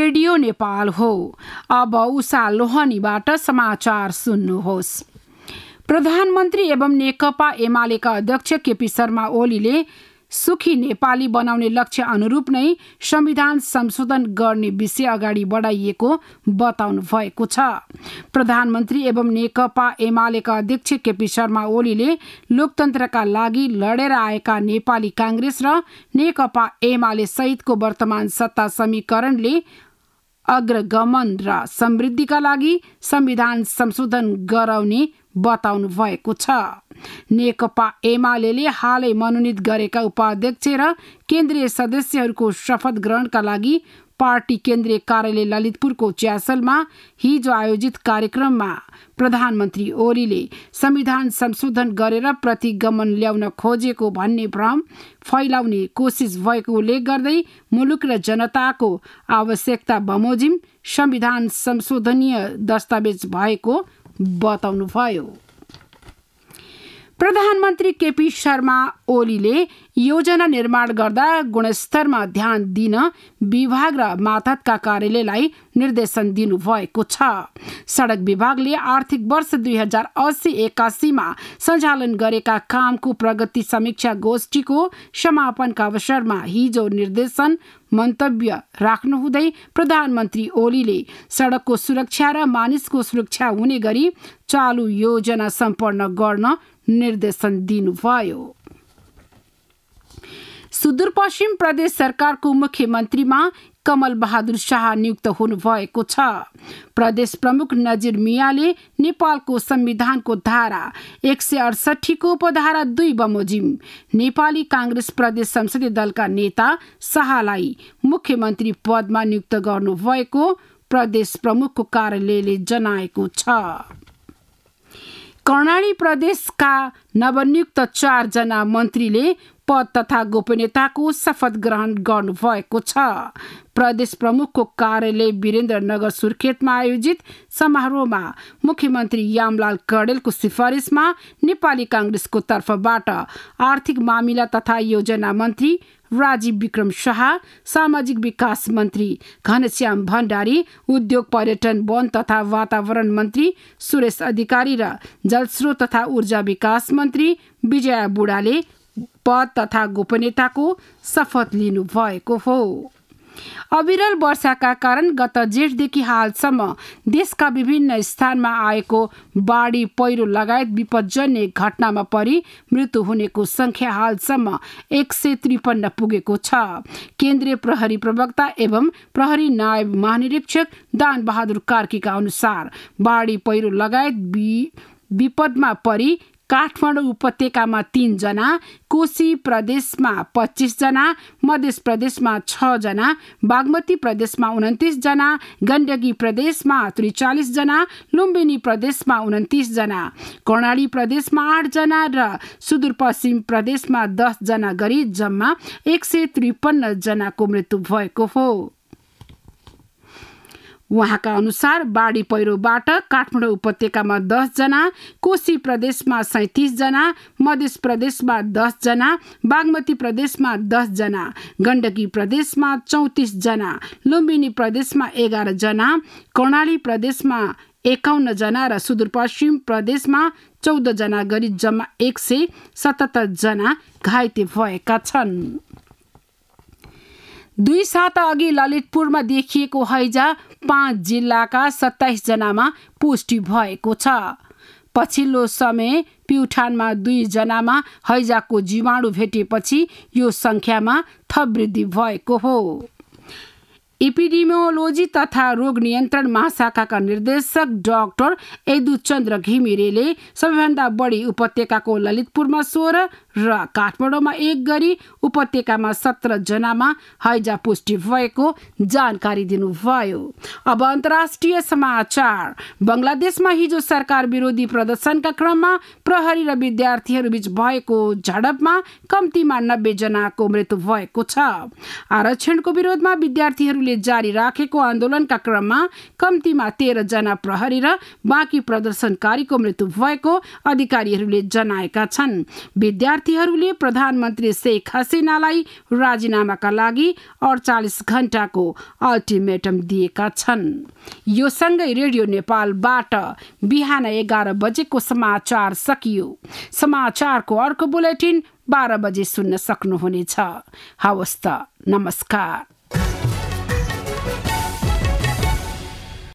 Radio Nepal हो। अब उषा लोहनीबाट समाचार सुन्नुहोस्। प्रधानमन्त्री एवं नेकपा एमालेका अध्यक्ष केपी शर्मा ओलीले सुखी नेपाली बनाउने लक्ष्य अनुरूप नै संविधान संशोधन गर्ने विषय अगाडि बढाइएको बताउनु भएको छ। प्रधानमन्त्री एवं नेकपा एमालेका अध्यक्ष केपी शर्मा ओलीले लोकतन्त्रका लागि लडेर आएका नेपाली कांग्रेस र नेकपा एमाले सहितको वर्तमान सत्ता समीकरणले अग्रगमन र समृद्धिका लागि संविधान संशोधन गराउने बताउनु भएको छ। नेकपा एमालेले हालै मनोनित गरेका उपाध्यक्ष र केन्द्रीय सदस्यहरूको शपथ ग्रहणका लागि पार्टी केन्द्रीय कार्यालय ललितपुरको च्यासलमा हिजो आयोजित कार्यक्रममा प्रधानमन्त्री ओलीले संविधान संशोधन गरेर प्रतिगमन ल्याउन खोजेको भन्ने भ्रम फैलाउने कोसिस भएको उल्लेख गर्दै मुलुक र जनताको आवश्यकता बमोजिम संविधान संशोधनीय दस्तावेज भएको बताउनुभयो। प्रधानमन्त्री केपी शर्मा ओलीले योजना निर्माण गर्दा गुणस्तरमा ध्यान दिन विभाग र मातहतका कार्यालयलाई निर्देशन दिनुभएको छ। सडक विभागले आर्थिक वर्ष 2080-81 मा सञ्चालन गरेका कामको प्रगति समीक्षा गोष्ठीको समापनका अवसरमा हिजो निर्देशन मन्तव्य राख्नुहुँदै प्रधानमन्त्री ओलीले सडकको सुरक्षा र मानिसको सुरक्षा हुने गरी चालु योजना सम्पन्न गर्न निर्देशन दिनुभयो। सुदूरपश्चिम प्रदेश सरकारको मुख्यमन्त्रीमा कमल बहादुर शाह नियुक्त हुनुभएको छ। प्रदेश प्रमुख नजिर मियाले नेपालको संविधानको धारा 168 को उपधारा 2 बमोजिम नेपाली कांग्रेस प्रदेश संसदीय दलका नेता शाहलाई मुख्यमन्त्री पदमा नियुक्त गर्नुभएको प्रदेश प्रमुखको कार्यालयले जनाएको छ। कर्णाली प्रदेशका नवनियुक्त 4 जना मन्त्रीले पद तथा गोपनीयताको शपथ ग्रहण गर्नुभएको छ। प्रदेश प्रमुखको कार्यालय वीरेन्द्रनगर सुर्खेतमा आयोजित समारोहमा मुख्यमन्त्री यामलाल कडेलको सिफारिसमा नेपाली कांग्रेसको तर्फबाट आर्थिक मामिला तथा योजना मन्त्री राजीव विक्रम शाह, सामाजिक विकास मन्त्री घनश्याम भण्डारी, उद्योग पर्यटन वन तथा वातावरण मन्त्री सुरेश अधिकारी र जलस्रोत तथा ऊर्जा विकास मन्त्री विजया बुढाले पद तथा गोपनीयताको शपथ लिनु भएको हो। अविरल वर्षाका कारण गत जेठदेखि हालसम्म देशका विभिन्न स्थानमा आएको बाढी पहिरो लगायत विपदजन्य घटनामा परि मृत्यु हुनेको संख्या हालसम्म 153 पुगेको छ। केन्द्रीय प्रहरी प्रवक्ता एवं प्रहरी नायब महानिरीक्षक दान बहादुर कार्कीका अनुसार बाढी पहिरो लगायत विपदमा परि काठमाडौँ उपत्यकामा 3 जना, कोशी प्रदेशमा 25 जना, मध्य प्रदेशमा 6 जना, बागमती प्रदेशमा 29 जना, गण्डकी प्रदेशमा 43 जना, लुम्बिनी प्रदेशमा 29 जना, कर्णाली प्रदेशमा 8 जना र सुदूरपश्चिम प्रदेशमा 10 जना गरी जम्मा 153 जनाको मृत्यु भएको हो। उहाँका अनुसार बाढी पहिरोबाट काठमाडौँ उपत्यकामा 10 जना, कोशी प्रदेशमा 37 जना, मध्य प्रदेशमा 10 जना, बागमती प्रदेशमा 10 जना, गण्डकी प्रदेशमा 34 जना, लुम्बिनी प्रदेशमा 11 जना, कर्णाली प्रदेशमा 51 जना र सुदूरपश्चिम प्रदेशमा 14 जना गरी जम्मा 177 जना घाइते भएका छन्। 2 साता अघि ललितपुरमा देखिएको हैजा 5 जिल्लाका 27 जनामा पुष्टि भएको छ। पछिल्लो समय प्युठानमा 2 जनामा हैजाको जीवाणु भेटेपछि यो संख्यामा थप वृद्धि भएको हो। एपिडेमियोलोजी तथा रोग नियन्त्रण महाशाखाका निर्देशक डाक्टर यदुचन्द्र घिमिरेले सबैभन्दा बढी उपत्यकाको ललितपुरमा 16 र काठमाडौँमा 1 गरी उपत्यकामा 17 जनामा हैजा पुष्टि भएको जानकारी दिनुभयो। अब अन्तर्राष्ट्रिय समाचार। बंगलादेशमा हिजो सरकार विरोधी प्रदर्शनका क्रममा प्रहरी र विद्यार्थीहरू बीच भएको झडपमा कम्तीमा 90 जनाको मृत्यु भएको छ। आरक्षणको विरोधमा विद्यार्थीहरूले प्रहरीहरूले जारी राखेको आन्दोलनका क्रममा कम्तीमा 13 जना प्रहरी र बाँकी प्रदर्शनकारीको मृत्यु भएको अधिकारीहरूले जनाएका छन्। विद्यार्थीहरूले प्रधानमन्त्री शेख हसिनालाई राजीनामाका लागि 48 घण्टाको अल्टिमेटम दिएका छन्। यो सँगै रेडियो नेपालबाट बिहान 11 बजेको समाचार सकियो। समाचारको अर्को बुलेटिन 12 बजे सुन्न सक्नुहुनेछ। हवस् त, नमस्कार।